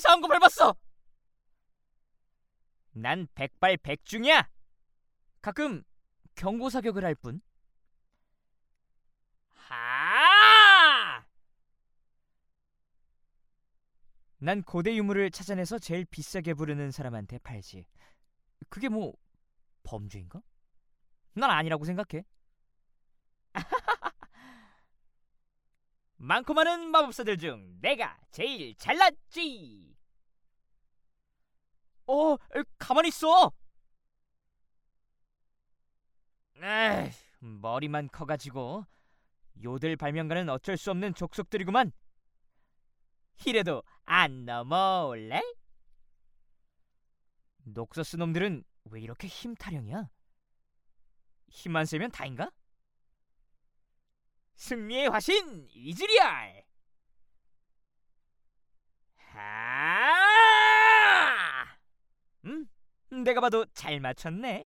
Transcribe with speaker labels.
Speaker 1: 싸운 거 밟았어. 난 백발백중이야. 가끔 경고 사격을 할 뿐. 하! 난 고대 유물을 찾아내서 제일 비싸게 부르는 사람한테 팔지. 그게 뭐 범죄인가? 난 아니라고 생각해. 많고 많은 마법사들 중 내가 제일 잘났지. 가만히 있어. 에이, 머리만 커가지고 요들 발명가는 어쩔 수 없는 족속들이구만. 이래도 안 넘어올래? 녹서스 놈들은 왜 이렇게 힘타령이야? 힘만 세면 다인가? 승리의 화신 이즈리얼! 하! 내가 봐도 잘 맞췄네.